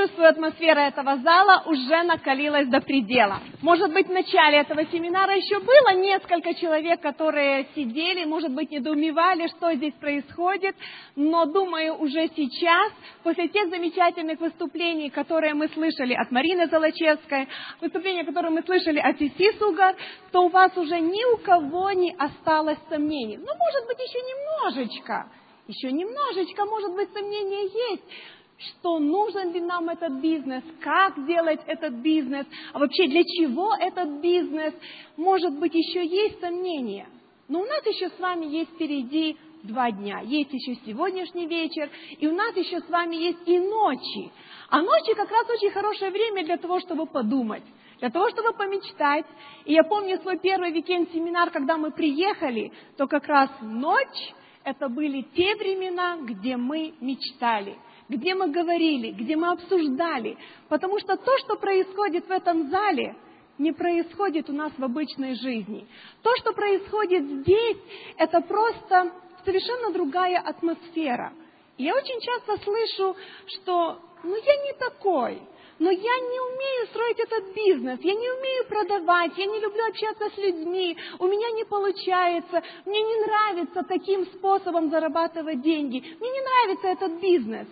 чувствую, атмосфера этого зала уже накалилась до предела. Может быть, в начале этого семинара еще было несколько человек, которые сидели, может быть, недоумевали, что здесь происходит, но, думаю, уже сейчас, после тех замечательных выступлений, которые мы слышали от Марины Золочевской, выступления, которые мы слышали от Иси Сугар, то у вас уже ни у кого не осталось сомнений. Ну, может быть, еще немножечко, может быть, сомнения есть, что нужен ли нам этот бизнес, как делать этот бизнес, а вообще для чего этот бизнес. Может быть, еще есть сомнения. Но у нас еще с вами есть впереди 2 дня. Есть еще сегодняшний вечер, и у нас еще с вами есть и ночи. А ночи как раз очень хорошее время для того, чтобы подумать, для того, чтобы помечтать. И я помню свой первый уикенд-семинар, когда мы приехали, то как раз ночь — это были те времена, где мы мечтали, где мы говорили, где мы обсуждали. Потому что то, что происходит в этом зале, не происходит у нас в обычной жизни. То, что происходит здесь, это просто совершенно другая атмосфера. И я очень часто слышу, что я не такой, но я не умею строить этот бизнес, я не умею продавать, я не люблю общаться с людьми, у меня не получается, мне не нравится таким способом зарабатывать деньги, мне не нравится этот бизнес.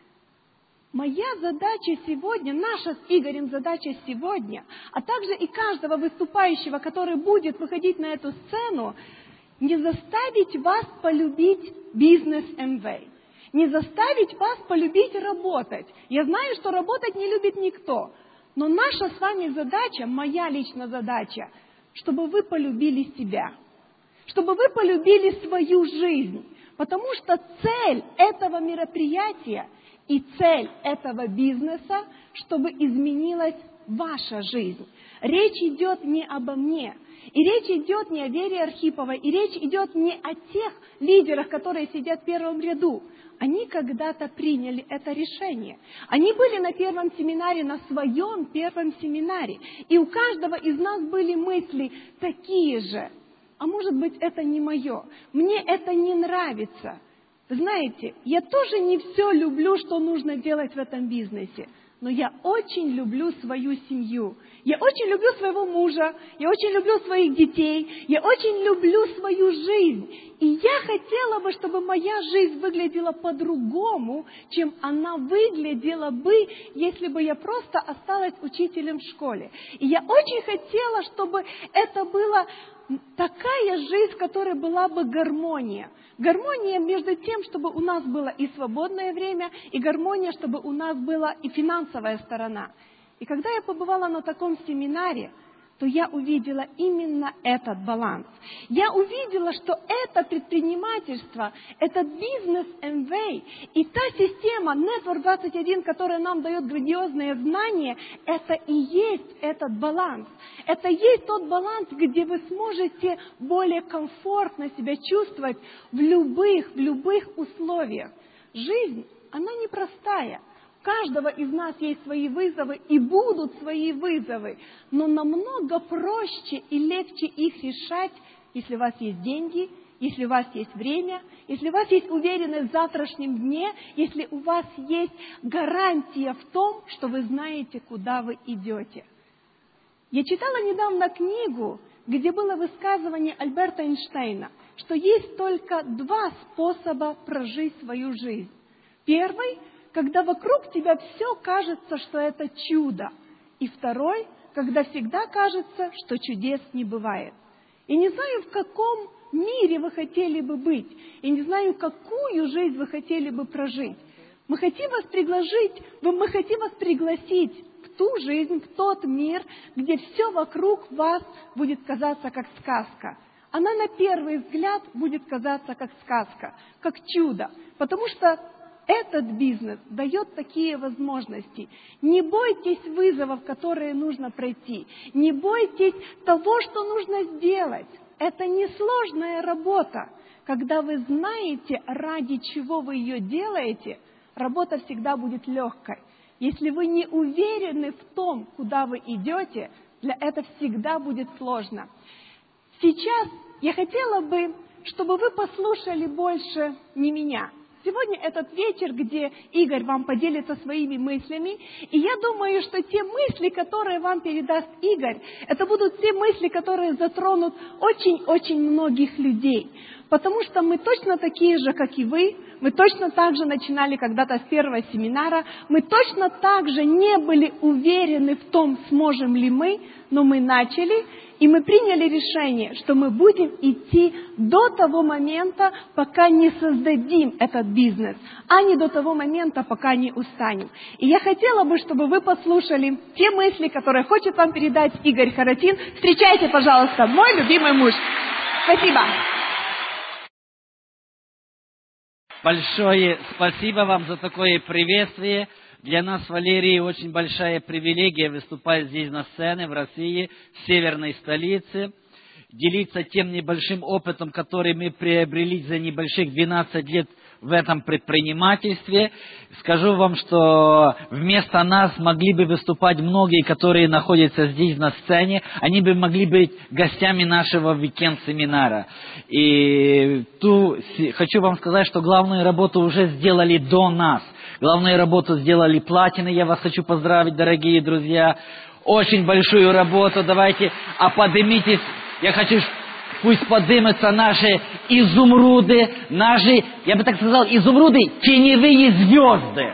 Моя задача сегодня, наша с Игорем задача сегодня, а также и каждого выступающего, который будет выходить на эту сцену, не заставить вас полюбить бизнес Amway, не заставить вас полюбить работать. Я знаю, что работать не любит никто, но наша с вами задача, моя личная задача, чтобы вы полюбили себя, чтобы вы полюбили свою жизнь, потому что цель этого мероприятия и цель этого бизнеса, чтобы изменилась ваша жизнь. Речь идет не обо мне, и речь идет не о Вере Архиповой, и речь идет не о тех лидерах, которые сидят в первом ряду. Они когда-то приняли это решение. Они были на первом семинаре, на своем первом семинаре. И у каждого из нас были мысли такие же. А может быть, это не мое. Мне это не нравится. Знаете, я тоже не все люблю, что нужно делать в этом бизнесе. Но я очень люблю свою семью. Я очень люблю своего мужа, я очень люблю своих детей, я очень люблю свою жизнь. И я хотела бы, чтобы моя жизнь выглядела по-другому, чем она выглядела бы, если бы я просто осталась учителем в школе. И я очень хотела, чтобы это была такая жизнь, в которой была бы гармония. Гармония между тем, чтобы у нас было и свободное время, и гармония, чтобы у нас была и финансовая сторона. И когда я побывала на таком семинаре, то я увидела именно этот баланс. Я увидела, что это предпринимательство, этот бизнес Amway и та система Network 21, которая нам дает грандиозные знания, это и есть этот баланс. Это есть тот баланс, где вы сможете более комфортно себя чувствовать в любых условиях. Жизнь, она непростая. У каждого из нас есть свои вызовы и будут свои вызовы, но намного проще и легче их решать, если у вас есть деньги, если у вас есть время, если у вас есть уверенность в завтрашнем дне, если у вас есть гарантия в том, что вы знаете, куда вы идете. Я читала недавно книгу, где было высказывание Альберта Эйнштейна, что есть только 2 способа прожить свою жизнь. Первый — когда вокруг тебя все кажется, что это чудо. И второй, когда всегда кажется, что чудес не бывает. И не знаю, в каком мире вы хотели бы быть, и не знаю, какую жизнь вы хотели бы прожить. Мы хотим вас пригласить в ту жизнь, в тот мир, где все вокруг вас будет казаться как сказка. Она на первый взгляд будет казаться как сказка, как чудо, потому что этот бизнес дает такие возможности. Не бойтесь вызовов, которые нужно пройти. Не бойтесь того, что нужно сделать. Это несложная работа. Когда вы знаете, ради чего вы ее делаете, работа всегда будет легкой. Если вы не уверены в том, куда вы идете, для этого всегда будет сложно. Сейчас я хотела бы, чтобы вы послушали больше не меня. Сегодня этот вечер, где Игорь вам поделится своими мыслями, и я думаю, что те мысли, которые вам передаст Игорь, это будут те мысли, которые затронут очень-очень многих людей. Потому что мы точно такие же, как и вы, мы точно так же начинали когда-то с первого семинара, мы точно так же не были уверены в том, сможем ли мы, но мы начали, и мы приняли решение, что мы будем идти до того момента, пока не создадим этот бизнес, а не до того момента, пока не устанем. И я хотела бы, чтобы вы послушали те мысли, которые хочет вам передать Игорь Харатин. Встречайте, пожалуйста, мой любимый муж. Спасибо. Большое спасибо вам за такое приветствие. Для нас, Валерий, очень большая привилегия выступать здесь на сцене в России, в северной столице, делиться тем небольшим опытом, который мы приобрели за небольших 12 лет в этом предпринимательстве. Скажу вам, что вместо нас могли бы выступать многие, которые находятся здесь на сцене. Они бы могли быть гостями нашего уикенд-семинара. И хочу вам сказать, что главную работу уже сделали до нас. Главную работу сделали платины. Я вас хочу поздравить, дорогие друзья. Очень большую работу. Давайте, поднимитесь. Я хочу, пусть поднимутся наши изумруды, наши, я бы так сказал, изумруды, теневые звезды.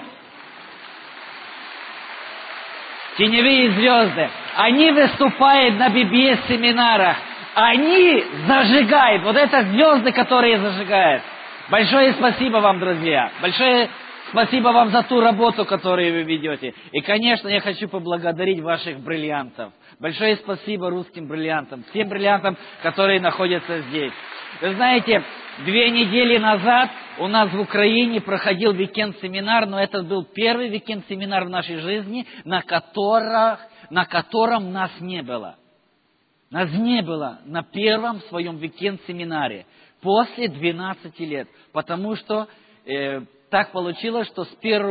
Теневые звезды. Они выступают на BBS-семинарах. Они зажигают. Вот это звезды, которые зажигают. Большое спасибо вам, друзья. Большое спасибо вам за ту работу, которую вы ведете. И, конечно, я хочу поблагодарить ваших бриллиантов. Большое спасибо русским бриллиантам, всем бриллиантам, которые находятся здесь. Вы знаете, 2 недели назад у нас в Украине проходил уикенд-семинар, но это был первый уикенд-семинар в нашей жизни, на котором нас не было. Нас не было на первом своем уикенд-семинаре после 12 лет, потому что так получилось, что с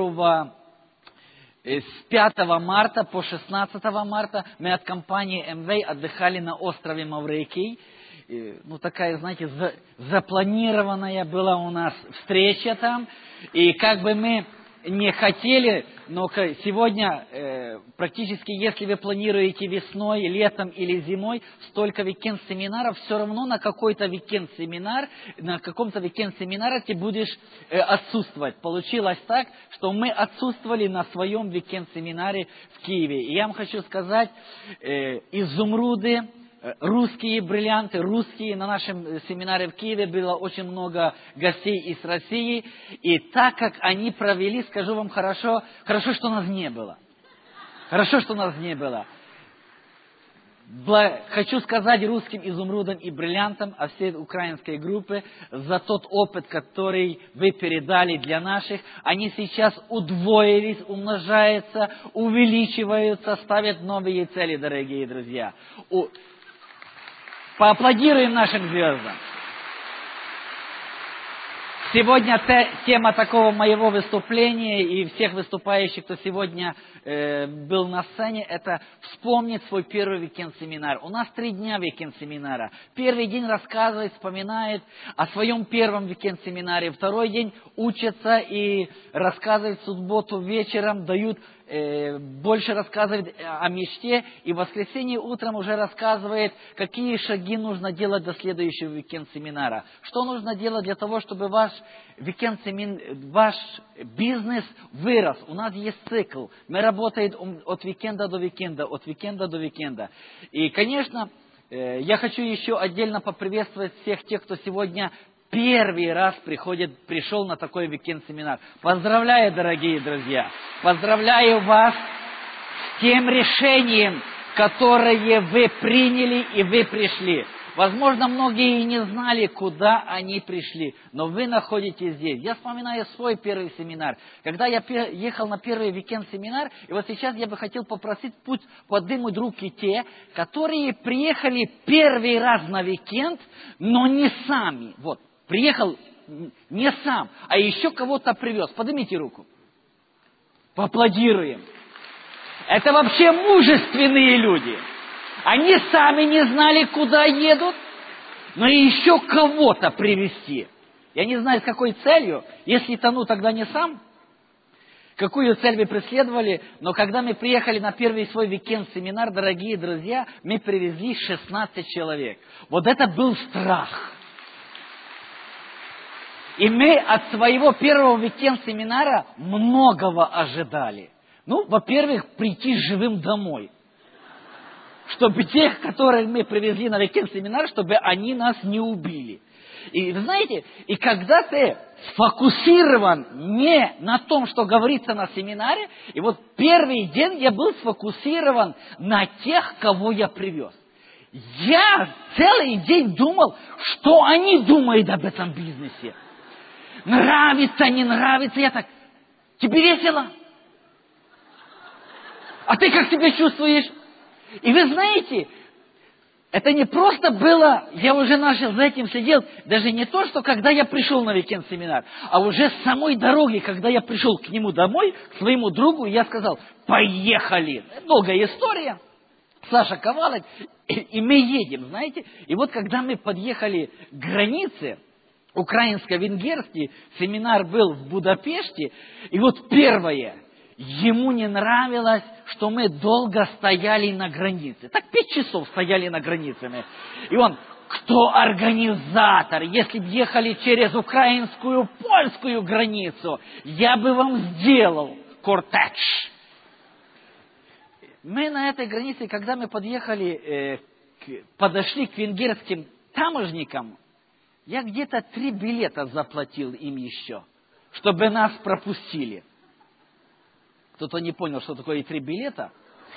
5 марта по 16 марта мы от компании Amway отдыхали на острове Маврикий. Такая, знаете, запланированная была у нас встреча там. И как бы мы не хотели, но сегодня практически, если вы планируете весной, летом или зимой, столько уикенд-семинаров, все равно на какой-то уикенд-семинар, на каком-то уикенд-семинаре ты будешь отсутствовать. Получилось так, что мы отсутствовали на своем уикенд-семинаре в Киеве. И я вам хочу сказать, изумруды, русские бриллианты, русские, на нашем семинаре в Киеве было очень много гостей из России. И так как они провели, скажу вам, хорошо, что нас не было. Хорошо, что нас не было. Хочу сказать русским изумрудам и бриллиантам, а всей украинской группе, за тот опыт, который вы передали для наших. Они сейчас удвоились, умножаются, увеличиваются, ставят новые цели, дорогие друзья. Поаплодируем нашим звездам. Сегодня тема такого моего выступления и всех выступающих, кто сегодня был на сцене, это вспомнить свой первый уикенд-семинар. У нас 3 дня уикенд-семинара. Первый день рассказывает, вспоминает о своем первом уикенд-семинаре. Второй день учатся и рассказывают в субботу вечером, дают больше рассказывает о мечте, и в воскресенье утром уже рассказывает, какие шаги нужно делать до следующего уикенд-семинара. Что нужно делать для того, чтобы ваш бизнес вырос. У нас есть цикл. Мы работаем от уикенда до уикенда, от уикенда до уикенда. И, конечно, я хочу еще отдельно поприветствовать всех тех, кто сегодня первый раз пришел на такой уикенд-семинар. Поздравляю, дорогие друзья! Поздравляю вас с тем решением, которое вы приняли и вы пришли. Возможно, многие и не знали, куда они пришли, но вы находитесь здесь. Я вспоминаю свой первый семинар. Когда я ехал на первый уикенд-семинар, и вот сейчас я бы хотел попросить, пусть поднимут руки те, которые приехали первый раз на уикенд, но не сами. Вот, приехал не сам, а еще кого-то привез. Поднимите руку. Поаплодируем. Это вообще мужественные люди. Они сами не знали, куда едут, но и еще кого-то привезти. Я не знаю, с какой целью. Если тону, тогда не сам. Какую цель вы преследовали? Но когда мы приехали на первый свой уикенд-семинар, дорогие друзья, мы привезли 16 человек. Вот это был страх. И мы от своего первого уикенд-семинара многого ожидали. Ну, во-первых, прийти живым домой. Чтобы тех, которых мы привезли на уикенд-семинар, чтобы они нас не убили. И вы знаете, и когда ты сфокусирован не на том, что говорится на семинаре, и вот первый день я был сфокусирован на тех, кого я привез. Я целый день думал, что они думают об этом бизнесе. Нравится, не нравится. Я так, тебе весело? А ты как себя чувствуешь? И вы знаете, это не просто было, я уже начал за этим сидел, даже не то, что когда я пришел на уикенд-семинар, а уже с самой дороги, когда я пришел к нему домой, к своему другу, я сказал, поехали. Долгая история. Саша Ковалов, и мы едем, знаете. И вот когда мы подъехали к границе, украинско-венгерский, семинар был в Будапеште, и вот первое, ему не нравилось, что мы долго стояли на границе. Так 5 часов стояли на границе. И он, кто организатор? Если бы ехали через украинскую, польскую границу, я бы вам сделал кортеж. Мы на этой границе, когда мы подъехали, подошли к венгерским таможникам, я где-то 3 билета заплатил им еще, чтобы нас пропустили. Кто-то не понял, что такое 3 билета.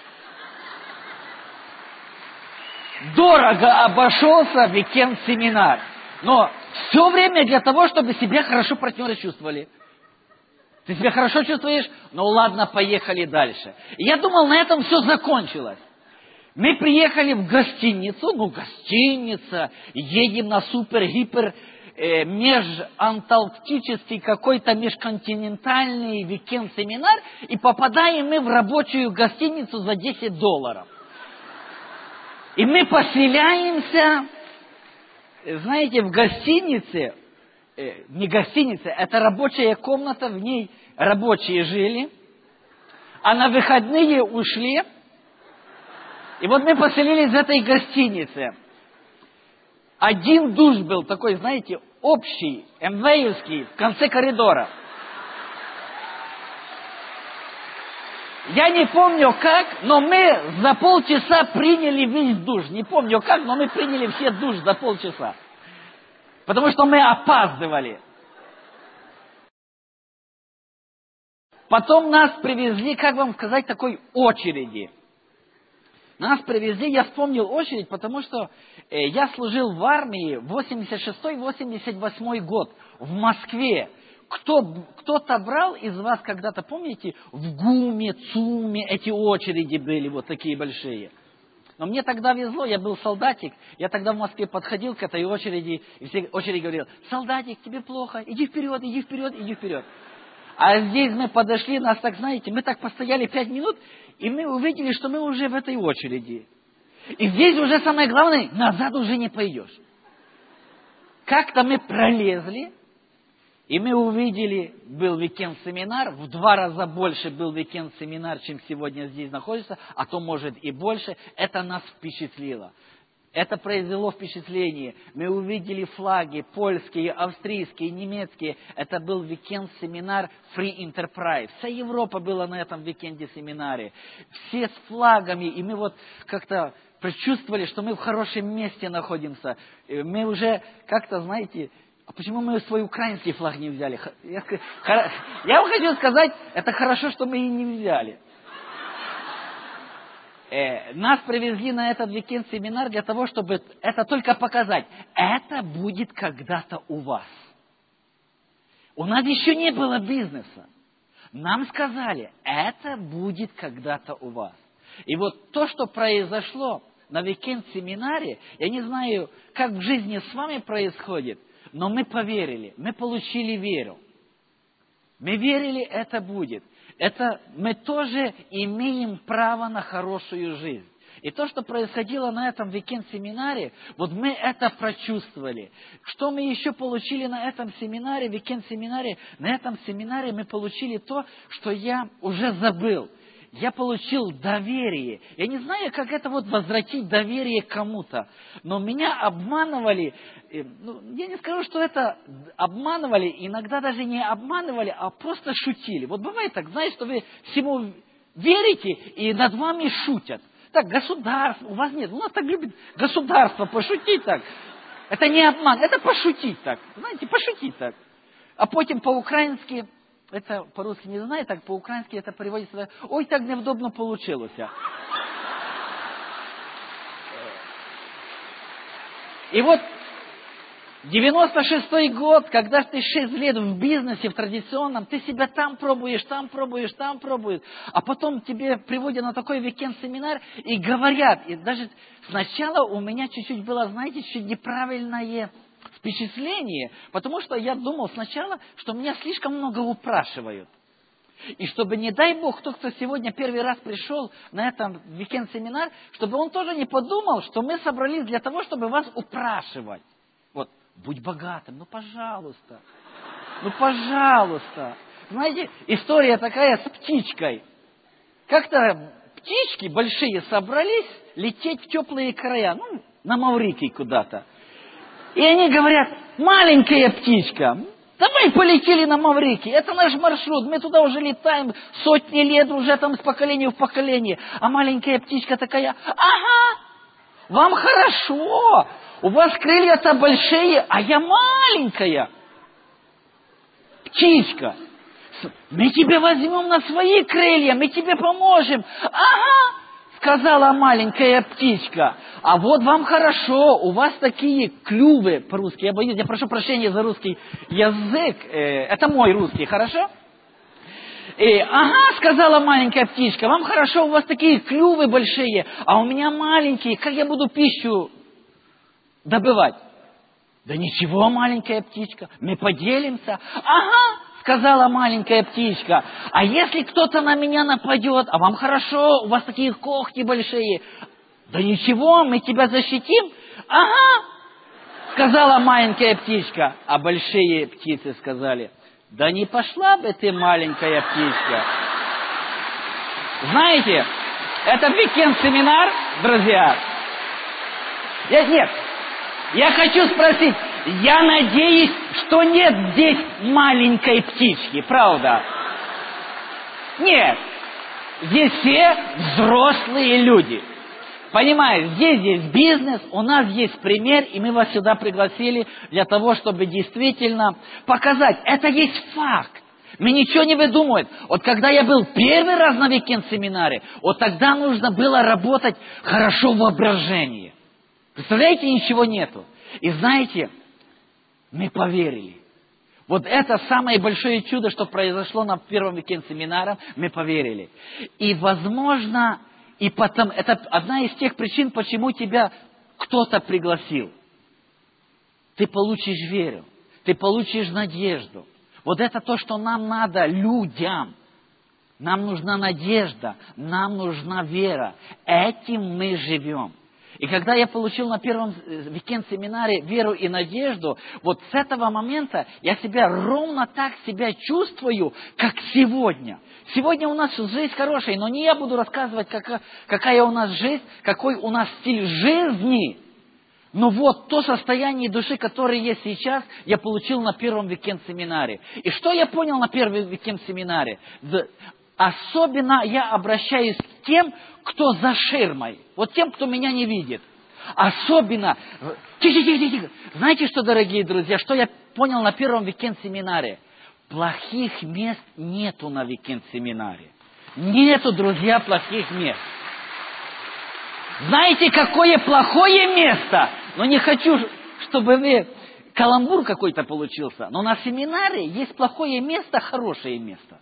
Дорого обошелся уикенд-семинар. Но все время для того, чтобы себя хорошо партнеры чувствовали. Ты себя хорошо чувствуешь? Ну ладно, поехали дальше. И я думал, на этом все закончилось. Мы приехали в гостиницу, гостиница, едем на супер-гипер межантарктический какой-то межконтинентальный уикенд-семинар, и попадаем мы в рабочую гостиницу за $10. И мы поселяемся, знаете, в гостинице, не гостиница, это рабочая комната, в ней рабочие жили, а на выходные ушли. И вот мы поселились в этой гостинице. Один душ был такой, знаете, общий, МВевский, в конце коридора. Я не помню как, но мы за полчаса приняли весь душ. Не помню как, но мы приняли все душ за полчаса. Потому что мы опаздывали. Потом нас привезли, как вам сказать, такой очереди. Нас привезли, я вспомнил очередь, потому что я служил в армии 86-88 год в Москве. Кто-то брал из вас когда-то, помните, в ГУМе, ЦУМе эти очереди были вот такие большие. Но мне тогда везло, я был солдатик, я тогда в Москве подходил к этой очереди, и все очередь говорил, солдатик, тебе плохо, иди вперед, иди вперед, иди вперед. А здесь мы подошли, нас так, знаете, мы так постояли 5 минут, и мы увидели, что мы уже в этой очереди. И здесь уже самое главное, назад уже не пойдешь. Как-то мы пролезли, и мы увидели, был уикенд-семинар, в 2 раза больше был уикенд-семинар, чем сегодня здесь находится, а то может и больше. Это нас впечатлило. Это произвело впечатление. Мы увидели флаги польские, австрийские, немецкие. Это был уикенд-семинар Free Enterprise. Вся Европа была на этом уикенде-семинаре. Все с флагами. И мы вот как-то почувствовали, что мы в хорошем месте находимся. Мы уже как-то, знаете, а почему мы свой украинский флаг не взяли? Я вам хочу сказать, это хорошо, что мы и не взяли. Нас привезли на этот уикенд-семинар для того, чтобы это только показать. Это будет когда-то у вас. У нас еще не было бизнеса. Нам сказали, это будет когда-то у вас. И вот то, что произошло на уикенд-семинаре, я не знаю, как в жизни с вами происходит, но мы поверили, мы получили веру. Мы верили, это будет. Это мы тоже имеем право на хорошую жизнь. И то, что происходило на этом уикенд-семинаре, вот мы это прочувствовали. Что мы еще получили на этом семинаре, уикенд-семинаре? На этом семинаре мы получили то, что я уже забыл. Я получил доверие. Я не знаю, как это вот возвратить доверие кому-то. Но меня обманывали. Я не скажу, что это обманывали. Иногда даже не обманывали, а просто шутили. Вот бывает так, знаете, что вы всему верите и над вами шутят. Так, государство, у вас нет. У нас так любит государство пошутить так. Это не обман, это пошутить так. Знаете, пошутить так. А потом по-украински... Это по-русски не знаю, так по-украински это переводится, ой, так невдобно получилось. И вот 96-й год, когда ты 6 лет в бизнесе, в традиционном, ты себя там пробуешь, а потом тебе приводят на такой уикенд-семинар и говорят, и даже сначала у меня чуть-чуть было, знаете, чуть неправильное впечатление, потому что я думал сначала, что меня слишком много упрашивают. И чтобы, не дай Бог, кто сегодня первый раз пришел на этот уикенд-семинар, чтобы он тоже не подумал, что мы собрались для того, чтобы вас упрашивать. Вот, будь богатым, пожалуйста. Пожалуйста. Знаете, история такая с птичкой. Как-то птички большие собрались лететь в теплые края, на Маврикий куда-то. И они говорят, маленькая птичка, давай полетели на Маврикий, это наш маршрут, мы туда уже летаем сотни лет, уже там с поколения в поколение. А маленькая птичка такая, ага, вам хорошо, у вас крылья-то большие, а я маленькая. Птичка, мы тебя возьмем на свои крылья, мы тебе поможем. Ага, сказала маленькая птичка, а вот вам хорошо, у вас такие клювы по-русски, я прошу прощения за русский язык, это мой русский, хорошо? Ага, сказала маленькая птичка, вам хорошо, у вас такие клювы большие, а у меня маленькие, как я буду пищу добывать? Да ничего, маленькая птичка, мы поделимся. Ага, сказала маленькая птичка, а если кто-то на меня нападет, а вам хорошо, у вас такие когти большие, да ничего, мы тебя защитим. Ага, сказала маленькая птичка, а большие птицы сказали, да не пошла бы ты, маленькая птичка. Знаете, это уикенд-семинар, друзья. Я хочу спросить, я надеюсь, что нет здесь маленькой птички, правда? Нет, здесь все взрослые люди. Понимаешь, здесь есть бизнес, у нас есть пример, и мы вас сюда пригласили для того, чтобы действительно показать, это есть факт. Мы ничего не выдумываем. Вот когда я был первый раз на уикенд-семинаре, вот тогда нужно было работать хорошо в воображении. Представляете, ничего нету. И знаете, мы поверили. Вот это самое большое чудо, что произошло на первом уикенд-семинаре, мы поверили. И, возможно, и потом, это одна из тех причин, почему тебя кто-то пригласил. Ты получишь веру, ты получишь надежду. Вот это то, что нам надо людям. Нам нужна надежда, нам нужна вера. Этим мы живем. И когда я получил на первом уикенд-семинаре веру и надежду, вот с этого момента я себя ровно так себя чувствую, как сегодня. Сегодня у нас жизнь хорошая, но не я буду рассказывать, какая у нас жизнь, какой у нас стиль жизни. Но вот то состояние души, которое есть сейчас, я получил на первом уикенд-семинаре. И что я понял на первом уикенд-семинаре? Особенно я обращаюсь к тем, кто за ширмой. Вот тем, кто меня не видит. Особенно... Тихо. Знаете что, дорогие друзья, что я понял на первом уикенд-семинаре? Плохих мест нету на уикенд-семинаре. Нету, друзья, плохих мест. Знаете, какое плохое место? Но не хочу, чтобы вы... Каламбур какой-то получился. Но на семинаре есть плохое место, хорошее место.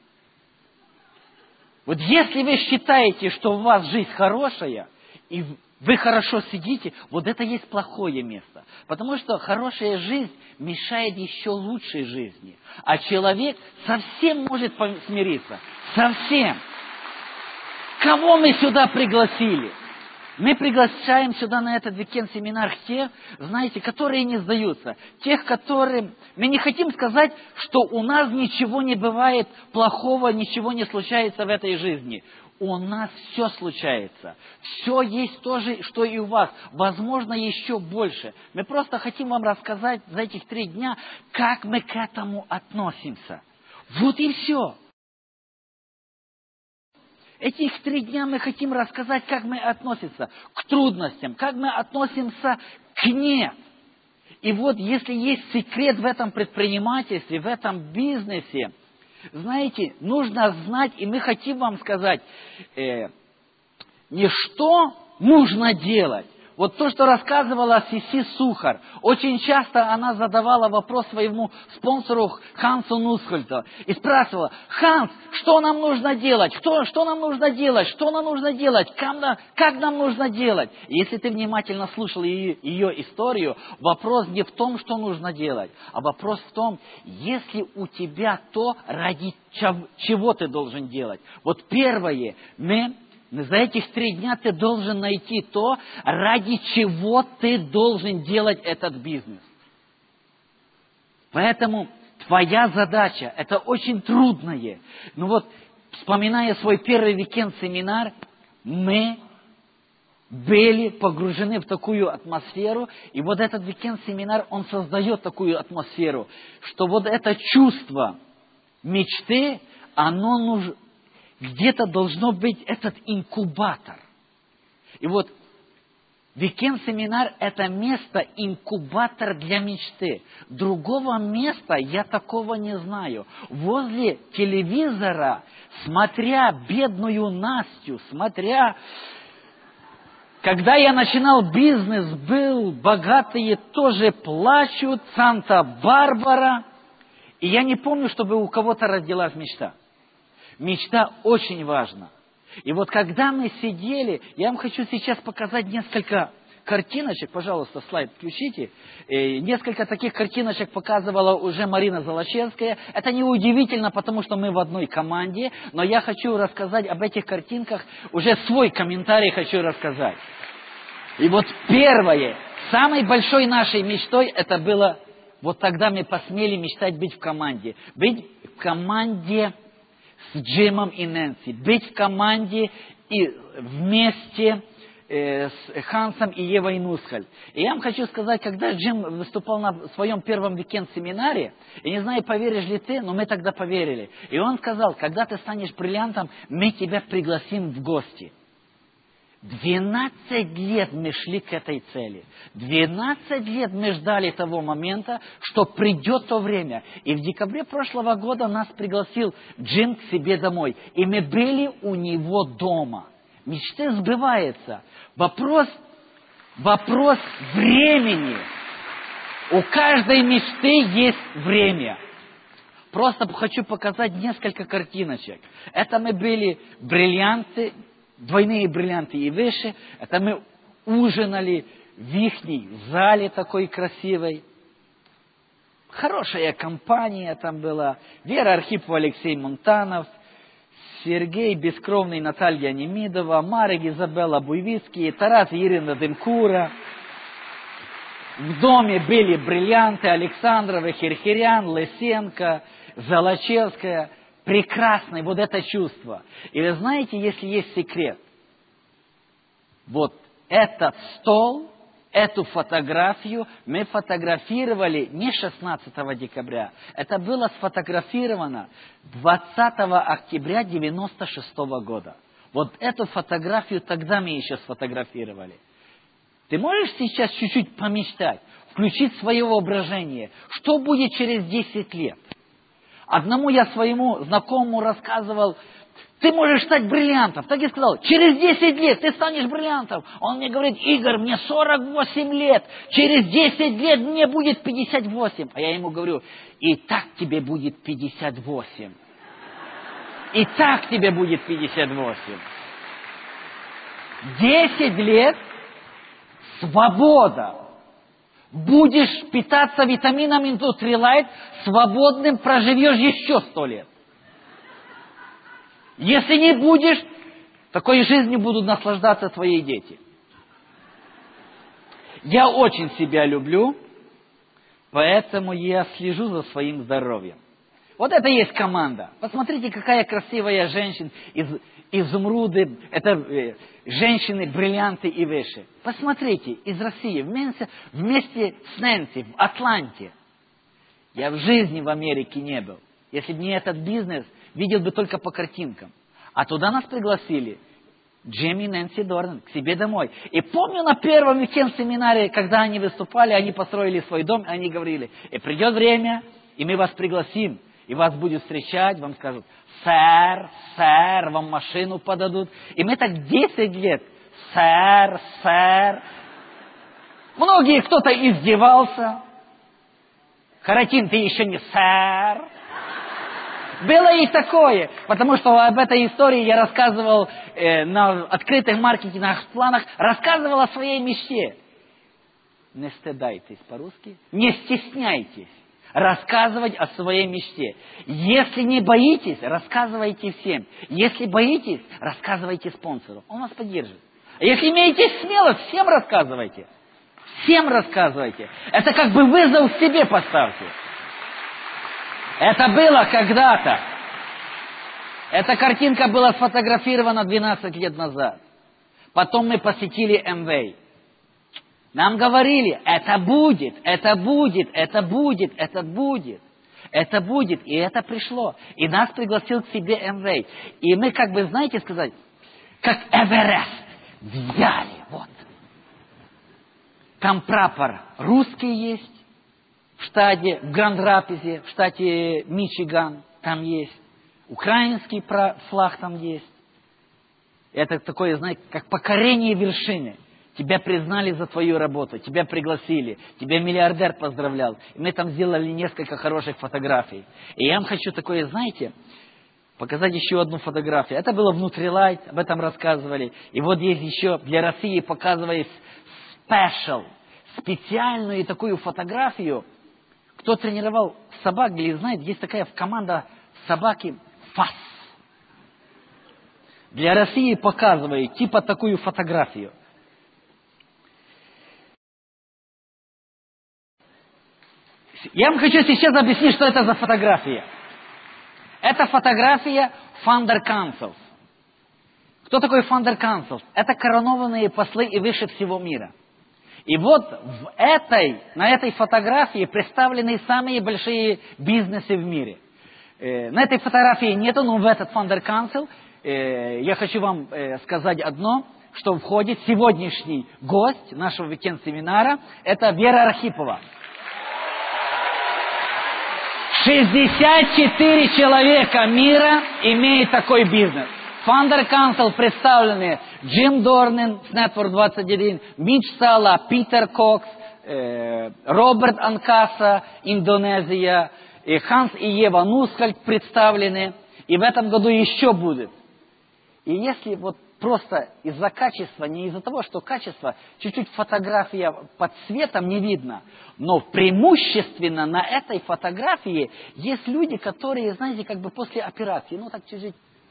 Вот если вы считаете, что у вас жизнь хорошая, и вы хорошо сидите, вот это есть плохое место. Потому что хорошая жизнь мешает еще лучшей жизни. А человек совсем может смириться. Совсем. Кого мы сюда пригласили? Мы приглашаем сюда на этот уикенд-семинар тех, знаете, которые не сдаются. Тех, которым... Мы не хотим сказать, что у нас ничего не бывает плохого, ничего не случается в этой жизни. У нас все случается. Все есть то же, что и у вас. Возможно, еще больше. Мы просто хотим вам рассказать за этих 3 дня, как мы к этому относимся. Вот и все. Этих 3 дня мы хотим рассказать, как мы относимся к трудностям, как мы относимся к «нет». И вот если есть секрет в этом предпринимательстве, в этом бизнесе, знаете, нужно знать, и мы хотим вам сказать, не что нужно делать. Вот то, что рассказывала Сиси Сухар, очень часто она задавала вопрос своему спонсору Хансу Нусхольту и спрашивала: «Ханс, что нам нужно делать? Что нам нужно делать? Что нам нужно делать? Как нам нужно делать?» И если ты внимательно слушал ее историю, вопрос не в том, что нужно делать, а вопрос в том, если у тебя то, ради чего ты должен делать. Вот первое, за этих 3 дня ты должен найти то, ради чего ты должен делать этот бизнес. Поэтому твоя задача, это очень трудное. Но вот, вспоминая свой первый уикенд-семинар, мы были погружены в такую атмосферу, и вот этот уикенд-семинар, он создает такую атмосферу, что вот это чувство мечты, оно нужно... Где-то должно быть этот инкубатор. И вот уикенд-семинар – это место, инкубатор для мечты. Другого места я такого не знаю. Возле телевизора, смотря бедную Настю, когда я начинал бизнес, был богатые тоже плачут, Санта-Барбара. И я не помню, чтобы у кого-то родилась мечта. Мечта очень важна. И вот когда мы сидели, я вам хочу сейчас показать несколько картиночек, пожалуйста, слайд включите. Несколько таких картиночек показывала уже Марина Золочевская. Это не удивительно, потому что мы в одной команде, но я хочу рассказать об этих картинках, уже свой комментарий хочу рассказать. И вот первое, самой большой нашей мечтой, это было, вот тогда мы посмели мечтать быть в команде. Быть в команде с Джимом и Нэнси, быть в команде и вместе с Хансом и Евой Нусхоль. И я вам хочу сказать, когда Джим выступал на своем первом уикенд-семинаре, я не знаю, поверишь ли ты, но мы тогда поверили. И он сказал: когда ты станешь бриллиантом, мы тебя пригласим в гости. 12 лет мы шли к этой цели. 12 лет мы ждали того момента, что придет то время. И в декабре прошлого года нас пригласил Джим к себе домой. И мы были у него дома. Мечты сбываются. Вопрос времени. У каждой мечты есть время. Просто хочу показать несколько картиночек. Это мы были бриллианты, двойные бриллианты и выше. Это мы ужинали в ихней зале такой красивой. Хорошая компания там была. Вера Архипова, Алексей Монтанов, Сергей Бескровный, Наталья Немидова, Марек, Изабелла Буйвицкий, Тарас и Ирина Дымкура. В доме были бриллианты: Александрова, Херхерян, Лысенко, Золочевская. Прекрасное вот это чувство. И вы знаете, если есть секрет, вот этот стол, эту фотографию мы фотографировали не 16 декабря. Это было сфотографировано 20 октября 1996 года. Вот эту фотографию тогда мы еще сфотографировали. Ты можешь сейчас чуть-чуть помечтать, включить свое воображение, что будет через 10 лет? Одному я своему знакомому рассказывал: ты можешь стать бриллиантом. Так я сказал: через 10 лет ты станешь бриллиантом. Он мне говорит: Игорь, мне 48 лет. Через 10 лет мне будет 58. А я ему говорю: и так тебе будет 58. И так тебе будет 58. 10 лет свобода. Будешь питаться витамином Nutrilite, свободным проживешь еще 100 лет. Если не будешь, такой жизнью будут наслаждаться твои дети. Я очень себя люблю, поэтому я слежу за своим здоровьем. Вот это и есть команда. Посмотрите, какая красивая женщина, изумруды, это женщины, бриллианты и выше. Посмотрите, из России, вместе с Нэнси в Атланте. Я в жизни в Америке не был. Если бы не этот бизнес, видел бы только по картинкам. А туда нас пригласили Джимми и Нэнси Дорнан к себе домой. И помню на первом уикенд-семинаре, когда они выступали, они построили свой дом, они говорили, и придет время, и мы вас пригласим, и вас будут встречать, вам скажут, сэр, вам машину подадут. И мы так 10 лет, сэр. Многие, кто-то издевался. Харатин, ты еще не сэр. Было и такое, потому что об этой истории я рассказывал на открытых маркетинговых планах, рассказывал о своей мечте. Не стыдайтесь по-русски, не стесняйтесь рассказывать о своей мечте. Если не боитесь, рассказывайте всем. Если боитесь, рассказывайте спонсору, он вас поддержит. А если имеете смелость, всем рассказывайте. Всем рассказывайте. Это как бы вызов себе поставьте. Это было когда-то. Эта картинка была сфотографирована 12 лет назад. Потом мы посетили МВ. Нам говорили, это будет. И это пришло. И нас пригласил к себе МВ. И мы как бы, знаете сказать, как Эверест взяли. Вот. Там прапор русский есть. В штате, в Гранд-Рапизе, в штате Мичиган, там есть. Украинский флаг там есть. Это такое, знаете, как покорение вершины. Тебя признали за твою работу, тебя пригласили, тебя миллиардер поздравлял. И мы там сделали несколько хороших фотографий. И я вам хочу такое, знаете, показать еще одну фотографию. Это было в Nutrilite, об этом рассказывали. И вот есть еще для России показывает специальную такую фотографию. Кто тренировал собак, или знает, есть такая команда собаки ФАС. Для России показывает типа такую фотографию. Я вам хочу сейчас объяснить, что это за фотография. Это фотография Founder Council. Кто такой Founder Council? Это коронованные послы и выше всего мира. И вот на этой фотографии представлены самые большие бизнесы в мире. На этой фотографии нету, но в этот Founder Council я хочу вам сказать одно, что входит сегодняшний гость нашего уикенд-семинара, это Вера Архипова. 64 человека мира имеют такой бизнес. Founder Council представлены Джим Дорнан с Network 21, Мич Сала, Питер Кокс, Роберт Анкаса, Индонезия, Ханс и Ева Нускальд представлены. И в этом году еще будет. И если вот просто из-за качества, не из-за того, что качество, чуть-чуть фотография под светом не видно, но преимущественно на этой фотографии есть люди, которые, знаете, как бы после операции, ну так чуть-чуть,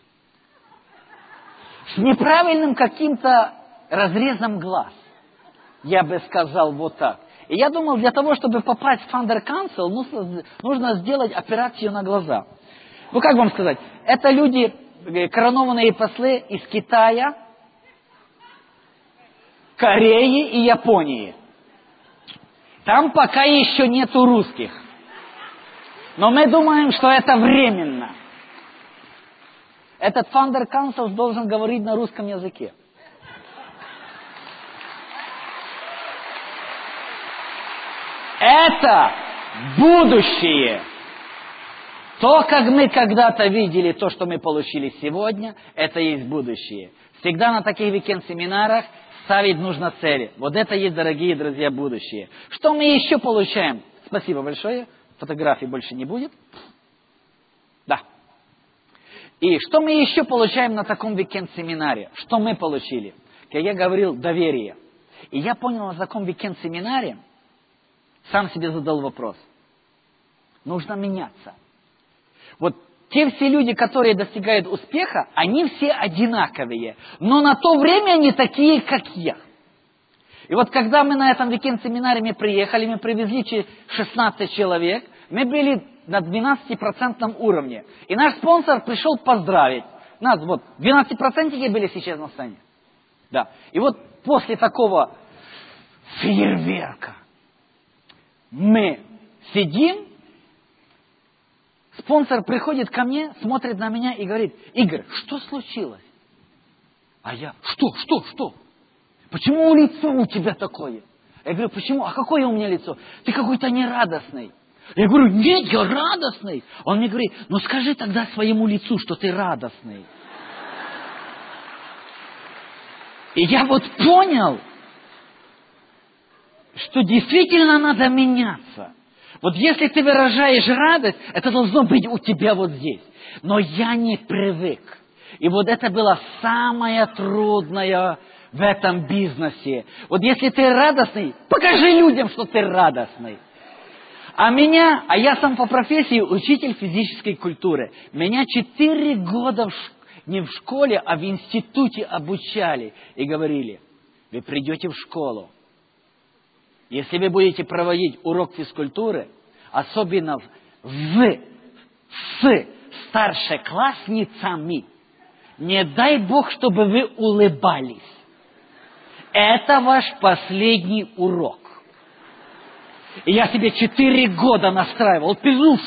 с неправильным каким-то разрезом глаз, я бы сказал вот так. И я думал, для того, чтобы попасть в Founder Council, нужно сделать операцию на глаза. Ну, как вам сказать, это люди, коронованные послы из Китая, Кореи и Японии. Там пока еще нету русских. Но мы думаем, что это временно. Этот Founder Council должен говорить на русском языке. Это будущее. То, как мы когда-то видели, то, что мы получили сегодня, это и есть будущее. Всегда на таких уикенд-семинарах ставить нужно цели. Вот это есть, дорогие друзья, будущее. Что мы еще получаем? Спасибо большое. Фотографий больше не будет. Да. И что мы еще получаем на таком уикенд-семинаре? Что мы получили? Как я говорил, доверие. И я понял на таком уикенд-семинаре, сам себе задал вопрос. Нужно меняться. Вот те все люди, которые достигают успеха, они все одинаковые. Но на то время они такие, как я. И вот когда мы на этом уикенд-семинаре мы приехали, мы привезли 16 человек, мы были на 12% уровне. И наш спонсор пришел поздравить. Нас вот 12% были сейчас на сцене. Да. И вот после такого фейерверка мы сидим, спонсор приходит ко мне, смотрит на меня и говорит: Игорь, что случилось? А я: что? Почему лицо у тебя такое? Я говорю: почему? А какое у меня лицо? Ты какой-то нерадостный. Я говорю: нет, я радостный. Он мне говорит: ну скажи тогда своему лицу, что ты радостный. И я вот понял, что действительно надо меняться. Вот если ты выражаешь радость, это должно быть у тебя вот здесь. Но я не привык. И вот это было самое трудное в этом бизнесе. Вот если ты радостный, покажи людям, что ты радостный. А я сам по профессии учитель физической культуры. Меня 4 года не в школе, а в институте обучали. И говорили: вы придете в школу. Если вы будете проводить урок физкультуры, особенно с старшеклассницами, не дай Бог, чтобы вы улыбались. Это ваш последний урок. И я себе 4 года настраивал. Вот приду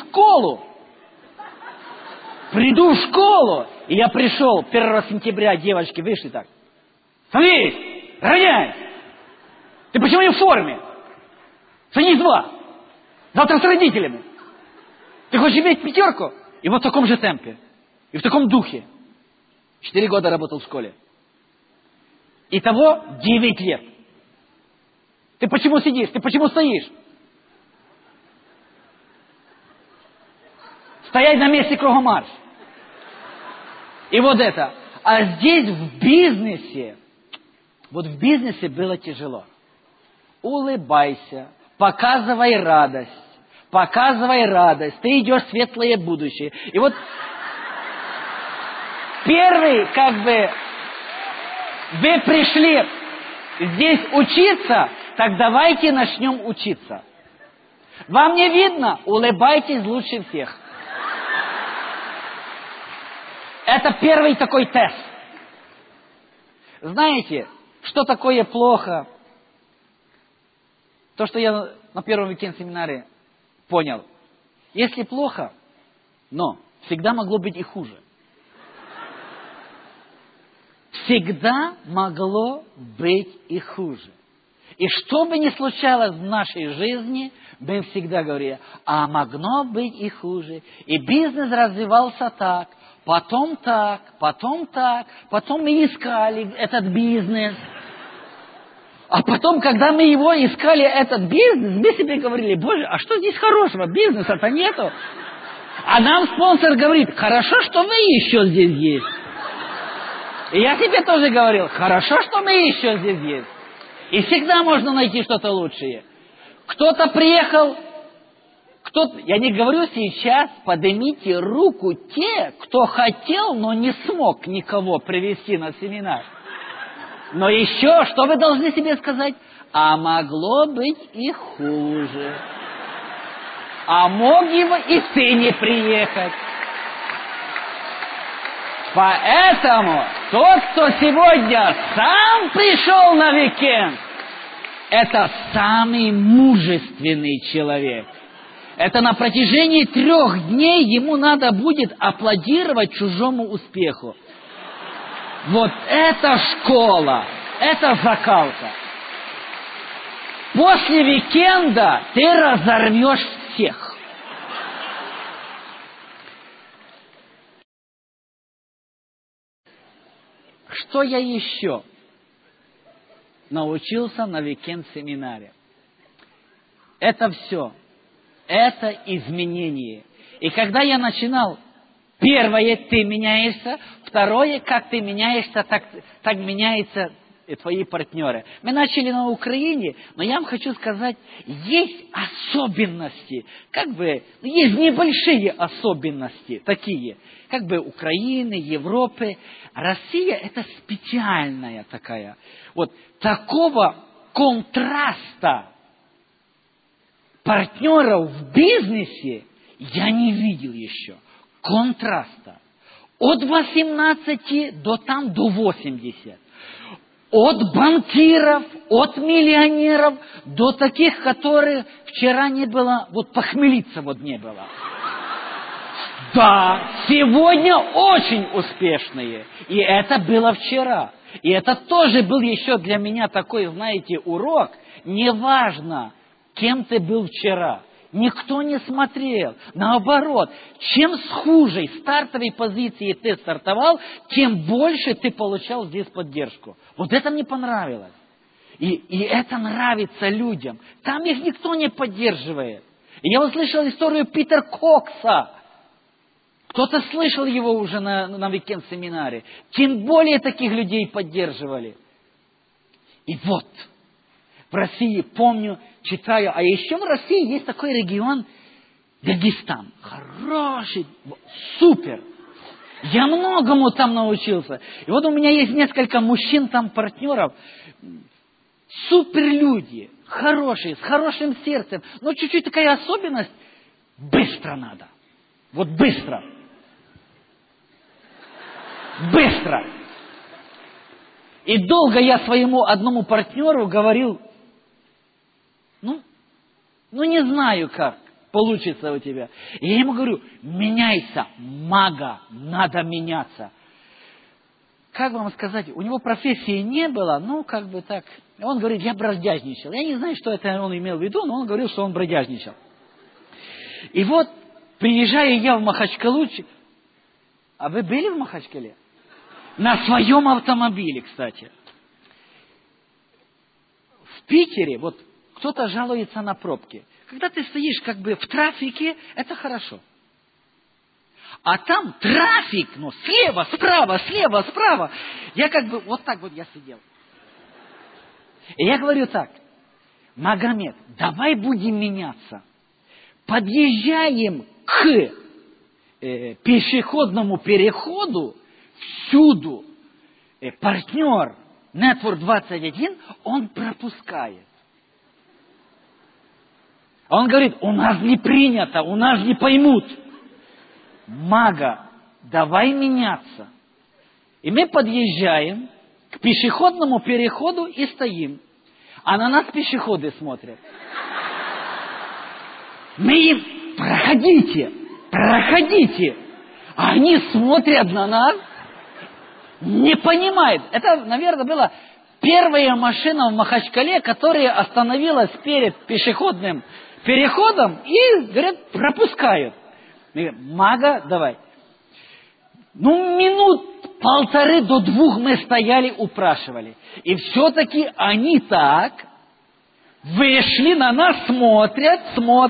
в школу, и я пришел 1 сентября, девочки вышли так: садись, равняй. Ты почему не в форме? Садись 2. Завтра с родителями. Ты хочешь иметь 5? И вот в таком же темпе. И в таком духе. 4 года работал в школе. Итого 9 лет. Ты почему сидишь? Ты почему стоишь? Стоять на месте кругом марш. И вот это. А здесь в бизнесе было тяжело. Улыбайся, показывай радость. Ты идешь в светлое будущее. И вот первый, вы пришли здесь учиться, так давайте начнем учиться. Вам не видно? Улыбайтесь лучше всех. Это первый такой тест. Знаете, что такое плохо? То, что я на первом уикенд-семинаре понял. Если плохо, но всегда могло быть и хуже. Всегда могло быть и хуже. И что бы ни случалось в нашей жизни, мы всегда говорили: а могло быть и хуже. И бизнес развивался так, потом мы искали этот бизнес. А потом, когда мы его искали, этот бизнес, мы себе говорили: боже, а что здесь хорошего? Бизнеса-то нету. А нам спонсор говорит: хорошо, что вы еще здесь есть. И я себе тоже говорил: хорошо, что мы еще здесь есть. И всегда можно найти что-то лучшее. Кто-то приехал, я не говорю сейчас, поднимите руку те, кто хотел, но не смог никого привести на семинар. Но еще, что вы должны себе сказать? А могло быть и хуже. А мог его и ты не приехать. Поэтому тот, кто сегодня сам пришел на уикенд, это самый мужественный человек. Это на протяжении 3 дней ему надо будет аплодировать чужому успеху. Вот это школа, это закалка. После уикенда ты разорвешь всех. Что я еще научился на уикенд-семинаре? Это все. Это изменение. И когда я начинал, первое, ты меняешься. Второе, как ты меняешься, так меняются твои партнеры. Мы начали на Украине, но я вам хочу сказать, есть особенности. Есть небольшие особенности такие. Украины, Европы. Россия это специальная такая. Вот такого контраста партнеров в бизнесе я не видел еще. Контраста. От 18 до 80. От банкиров, от миллионеров до таких, которых вчера не было, вот похмелиться вот не было. Да, сегодня очень успешные. И это было вчера. И это тоже был еще для меня такой, знаете, урок. Неважно, кем ты был вчера. Никто не смотрел. Наоборот, чем с худшей стартовой позиции ты стартовал, тем больше ты получал здесь поддержку. Вот это мне понравилось. И это нравится людям. Там их никто не поддерживает. И я услышал историю Питера Кокса. Кто-то слышал его уже на уикенд-семинаре. Тем более таких людей поддерживали. И вот, в России, помню, читаю, а еще в России есть такой регион Дагестан. Хороший, супер. Я многому там научился. И вот у меня есть несколько мужчин там, партнеров. Суперлюди, хорошие, с хорошим сердцем. Но чуть-чуть такая особенность. Быстро надо. Вот быстро. Быстро. И долго я своему одному партнеру говорил, ну не знаю, как получится у тебя. И я ему говорю, меняйся, мага, надо меняться. Как вам сказать, у него профессии не было, ну как бы так. Он говорит, я бродяжничал. Я не знаю, что это он имел в виду, но он говорил, что он бродяжничал. И вот, приезжаю я в Махачкалу. А вы были в Махачкале? На своем автомобиле, кстати. В Питере, вот кто-то жалуется на пробки. Когда ты стоишь как бы в трафике, это хорошо. А там трафик, ну, слева, справа. Я как бы, вот так вот я сидел. И я говорю так, Магомед, давай будем меняться. Подъезжаем к пешеходному переходу, всюду партнер Network 21, он пропускает. Он говорит, у нас не принято, у нас не поймут. Мага, давай меняться. И мы подъезжаем к пешеходному переходу и стоим. А на нас пешеходы смотрят. Мы им, проходите. А они смотрят на нас, не понимают. Это, наверное, была первая машина в Махачкале, которая остановилась перед пешеходным переходом и, говорят, пропускают. Мага, давай. Ну, минут 1,5 до 2 мы стояли, упрашивали. И все-таки они так вышли на нас, смотрят,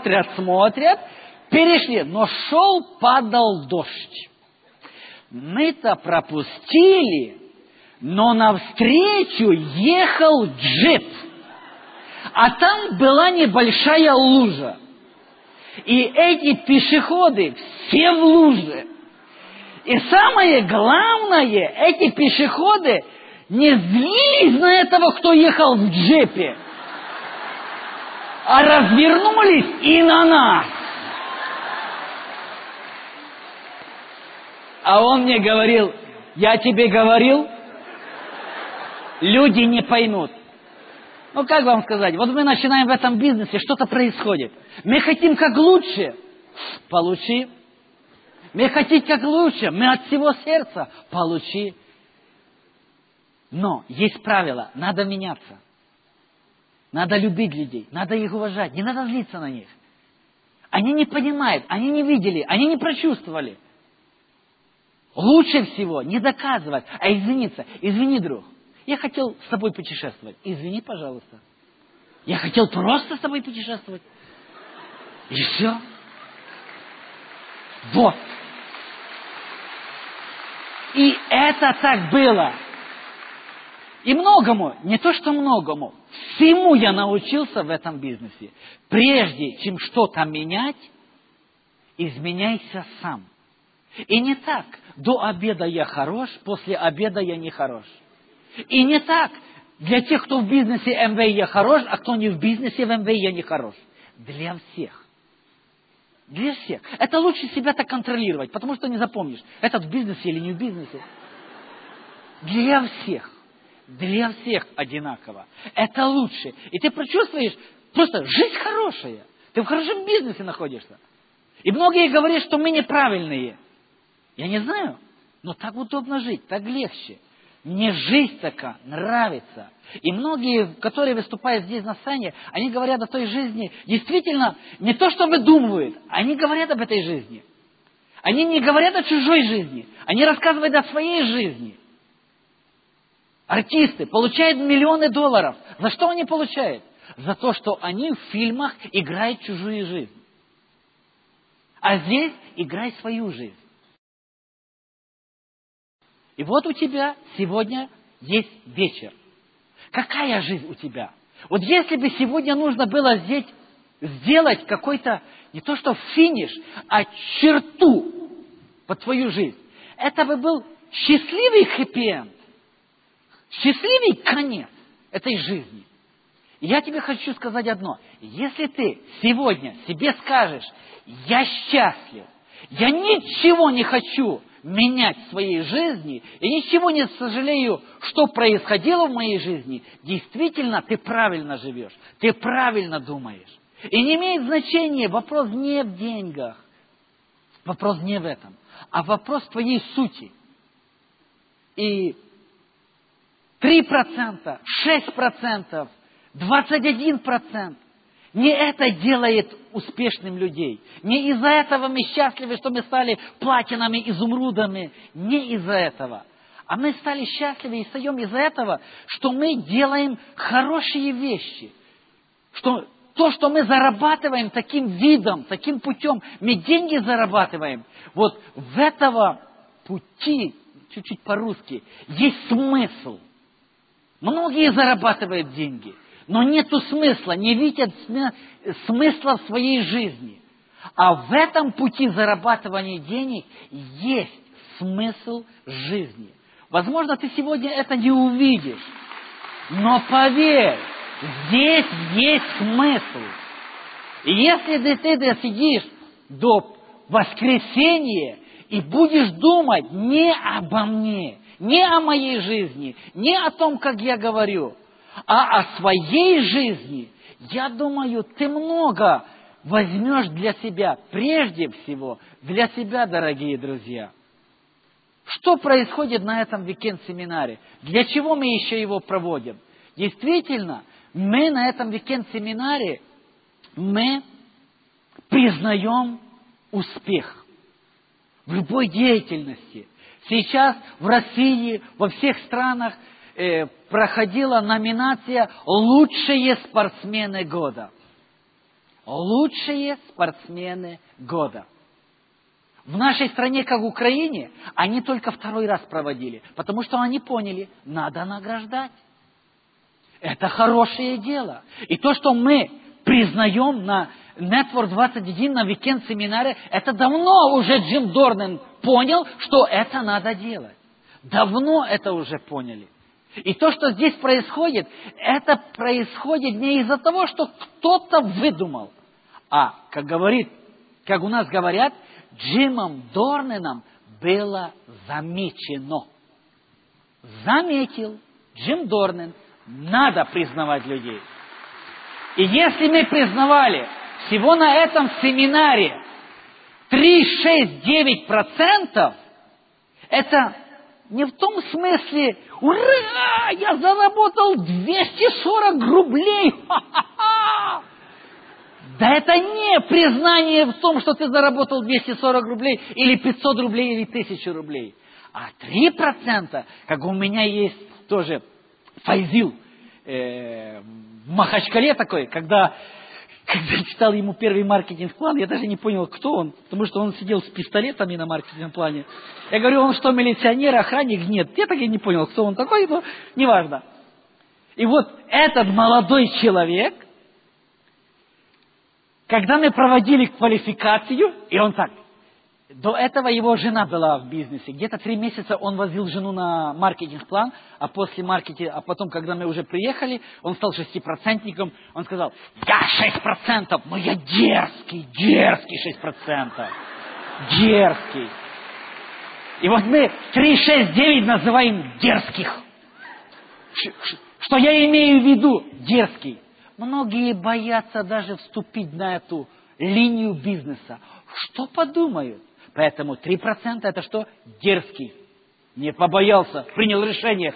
перешли. Но падал дождь. Мы-то пропустили, но навстречу ехал джип. А там была небольшая лужа. И эти пешеходы все в луже. И самое главное, эти пешеходы не злились на этого, кто ехал в джипе, а развернулись и на нас. А он мне говорил, я тебе говорил, люди не поймут. Ну, как вам сказать, вот мы начинаем в этом бизнесе, что-то происходит. Мы хотим как лучше, получи. Мы хотим как лучше, мы от всего сердца, получи. Но есть правило, надо меняться. Надо любить людей, надо их уважать, не надо злиться на них. Они не понимают, они не видели, они не прочувствовали. Лучше всего не доказывать, а извиниться. Извини, друг, я хотел с тобой путешествовать. Извини, пожалуйста. Я хотел просто с тобой путешествовать. И все. Вот. И это так было. И многому, не то что многому, всему я научился в этом бизнесе. Прежде чем что-то менять, изменяйся сам. И не так, до обеда я хорош, после обеда я не хорош. И не так, Для тех, кто в бизнесе МВ, я хорош, а кто не в бизнесе в МВ, я не хорош. Для всех. Для всех. Это лучше себя так контролировать, потому что не запомнишь, этот в бизнесе или не в бизнесе. Для всех. Для всех одинаково. Это лучше. И ты прочувствуешь, просто жизнь хорошая. Ты в хорошем бизнесе находишься. И многие говорят, что мы неправильные. Я не знаю, но так удобно жить, так легче. Мне жизнь такая нравится. И многие, которые выступают здесь на сцене, они говорят о той жизни, действительно, не то, что выдумывают, они говорят об этой жизни. Они не говорят о чужой жизни, они рассказывают о своей жизни. Артисты получают миллионы долларов. За что они получают? За то, что они в фильмах играют чужую жизнь. А здесь играй свою жизнь. И вот у тебя сегодня есть вечер. Какая жизнь у тебя? Вот если бы сегодня нужно было здесь сделать какой-то, не то что финиш, а черту под твою жизнь, это бы был счастливый хэппи-энд, счастливый конец этой жизни. И я тебе хочу сказать одно. Если ты сегодня себе скажешь, я счастлив, я ничего не хочу менять в своей жизни, и ничего не сожалею, что происходило в моей жизни, действительно, ты правильно живешь, ты правильно думаешь. И не имеет значения, вопрос не в деньгах, вопрос не в этом, а вопрос твоей сути. И 3%, 6%, 21%. Не это делает успешным людей. Не из-за этого мы счастливы, что мы стали платинами, изумрудами. Не из-за этого. А мы стали счастливы и встаем из-за этого, что мы делаем хорошие вещи. Что то, что мы зарабатываем таким видом, таким путем, мы деньги зарабатываем. Вот в этого пути, чуть-чуть по-русски, есть смысл. Многие зарабатывают деньги. Но нету смысла, не видят смысла в своей жизни. А в этом пути зарабатывания денег есть смысл жизни. Возможно, ты сегодня это не увидишь. Но поверь, здесь есть смысл. И если ты досидишь до воскресенья и будешь думать не обо мне, не о моей жизни, не о том, как я говорю, а о своей жизни, я думаю, ты много возьмешь для себя, прежде всего для себя, дорогие друзья. Что происходит на этом уикенд-семинаре? Для чего мы еще его проводим? Действительно, мы на этом уикенд-семинаре, мы признаем успех в любой деятельности. Сейчас в России, во всех странах проходила номинация «Лучшие спортсмены года». Лучшие спортсмены года. В нашей стране, как в Украине, они только второй раз проводили, потому что они поняли, надо награждать. Это хорошее дело. И то, что мы признаем на Network 21, на уикенд-семинаре, это давно уже Джим Дорнан понял, что это надо делать. Давно это уже поняли. И то, что здесь происходит, это происходит не из-за того, что кто-то выдумал, а, как у нас говорят, Джимом Дорнаном было замечено. Заметил Джим Дорнан, надо признавать людей. И если мы признавали всего на этом семинаре 3, 6, 9%, это не в том смысле, ура, я заработал 240 рублей, ха-ха-ха. Да это не признание в том, что ты заработал 240 рублей, или 500 рублей, или 1000 рублей. А 3%, как у меня есть тоже Файзил в Махачкале такой, когда читал ему первый маркетинг-план, я даже не понял, кто он, потому что он сидел с пистолетами на маркетинг-плане. Я говорю, он что, милиционер, охранник? Нет, я так и не понял, кто он такой, но неважно. И вот этот молодой человек, когда мы проводили квалификацию, и он так, До этого его жена была в бизнесе. Где-то 3 месяца он возил жену на маркетинг-план, а после маркетинга, а потом, когда мы уже приехали, он стал 6%. Он сказал: я 6%, но я дерзкий 6%. Дерзкий. И вот мы 3, 6, 9 называем дерзких. Что я имею в виду? Дерзкий. Многие боятся даже вступить на эту линию бизнеса. Что подумают? Поэтому 3% это что? Дерзкий. Не побоялся, принял решение.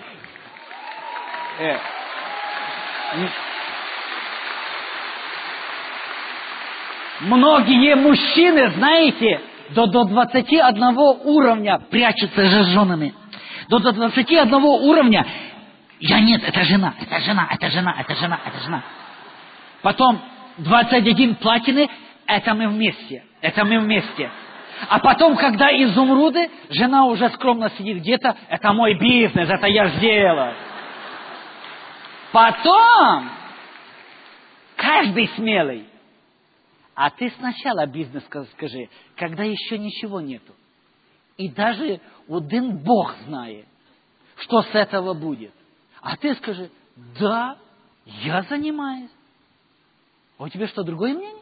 Многие мужчины, знаете, до 21 уровня прячутся за женами. До 21 уровня. Это жена. Потом 21 платины, это мы вместе. А потом, когда изумруды, жена уже скромно сидит где-то, это мой бизнес, это я сделал. Потом, каждый смелый. А ты сначала бизнес скажи, когда еще ничего нету. И даже один Бог знает, что с этого будет. А ты скажи: да, я занимаюсь. А у тебя что, другое мнение?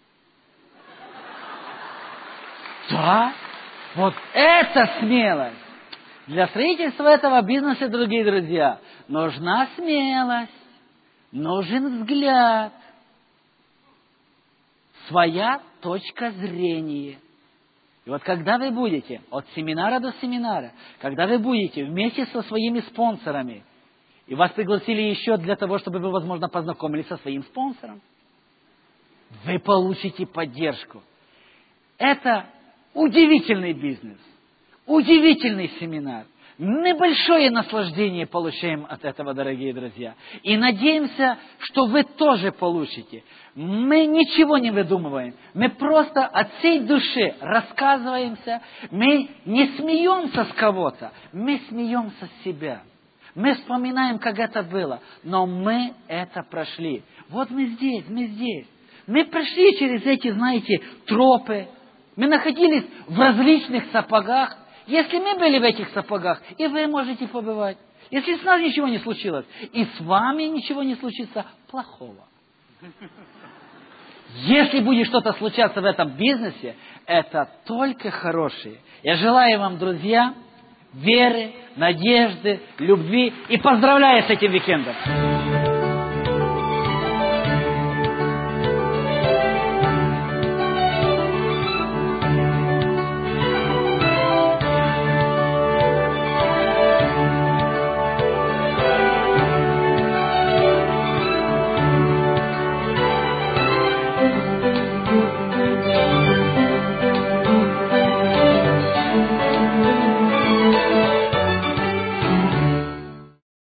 Да, вот это смелость. Для строительства этого бизнеса, дорогие друзья, нужна смелость, нужен взгляд, своя точка зрения. И вот когда вы будете от семинара до семинара, когда вы будете вместе со своими спонсорами, и вас пригласили еще для того, чтобы вы, возможно, познакомились со своим спонсором, вы получите поддержку. Это удивительный бизнес, удивительный семинар. Небольшое наслаждение получаем от этого, дорогие друзья. И надеемся, что вы тоже получите. Мы ничего не выдумываем. Мы просто от всей души рассказываемся. Мы не смеемся с кого-то. Мы смеемся с себя. Мы вспоминаем, как это было. Но мы это прошли. Вот мы здесь. Мы прошли через эти, знаете, тропы. Мы находились в различных сапогах. Если мы были в этих сапогах, и вы можете побывать. Если с нами ничего не случилось, и с вами ничего не случится плохого. Если будет что-то случаться в этом бизнесе, это только хорошее. Я желаю вам, друзья, веры, надежды, любви и поздравляю с этим уикендом.